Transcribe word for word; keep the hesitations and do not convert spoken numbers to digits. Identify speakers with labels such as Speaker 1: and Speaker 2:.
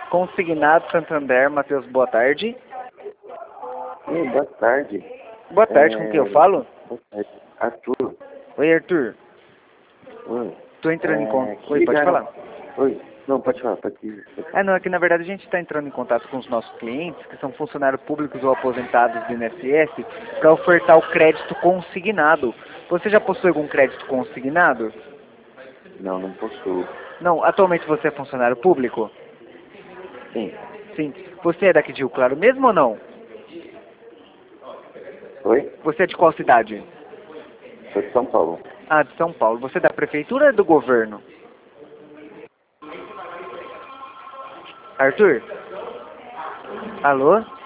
Speaker 1: Consignado Santander, Matheus, boa tarde.
Speaker 2: Oi, boa tarde.
Speaker 1: Boa tarde,
Speaker 2: é...
Speaker 1: com quem eu falo?
Speaker 2: Boa tarde. Arthur.
Speaker 1: Oi, Arthur.
Speaker 2: Oi.
Speaker 1: Tô entrando
Speaker 2: é...
Speaker 1: em contato.
Speaker 2: que
Speaker 1: Oi, pode
Speaker 2: ligaram...
Speaker 1: falar.
Speaker 2: Oi. Não, pode falar, pode ir.
Speaker 1: É, não, é que na verdade a gente está entrando em contato com os nossos clientes, que são funcionários públicos ou aposentados do I N S S, para ofertar o crédito consignado. Você já possui algum crédito consignado?
Speaker 2: Não, não possuo.
Speaker 1: Não, atualmente você é funcionário público?
Speaker 2: Sim.
Speaker 1: Sim. Você é daqui de Rio Claro mesmo ou não?
Speaker 2: Oi?
Speaker 1: Você é de qual cidade?
Speaker 2: Sou de São Paulo.
Speaker 1: Ah, de São Paulo. Você é da prefeitura ou do governo? Arthur? Alô?